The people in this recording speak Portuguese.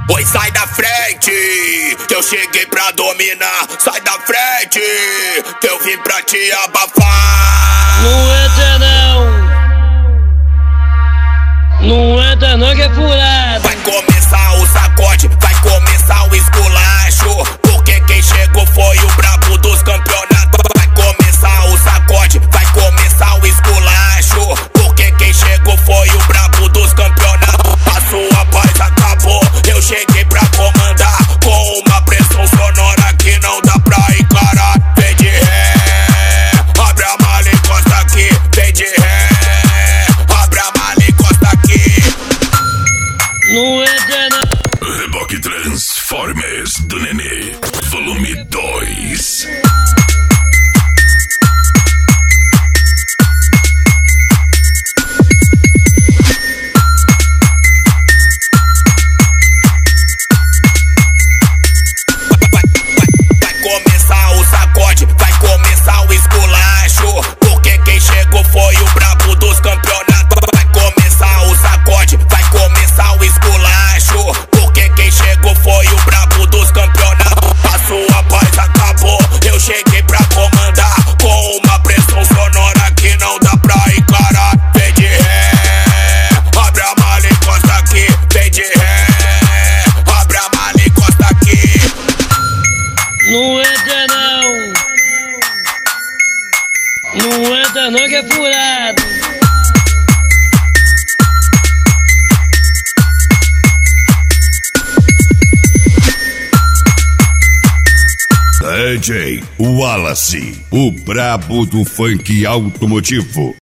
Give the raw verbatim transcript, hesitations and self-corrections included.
Pois sai da frente, que eu cheguei pra dominar. Sai da frente, que eu vim pra te abafar. Não entra não, não entra não que é furado. Vai começar o sacode, vai começar o esculacho, porque quem chegou foi o brabo dos campeonatos. Vai começar o sacode, vai começar o esculacho, porque quem chegou foi o brabo dos campeonatos. A sua paz acabou, eu cheguei pra comandar, com uma pressão sonora que não dá pra encarar. Vem de ré, abre a mala e encosta aqui. Vem de ré, abre a mala e encosta aqui. Não entra não. Reboque Transformers do Nenê, volume dois. Não entra não, não entra não que é furado. D J Wallace, o brabo do funk automotivo.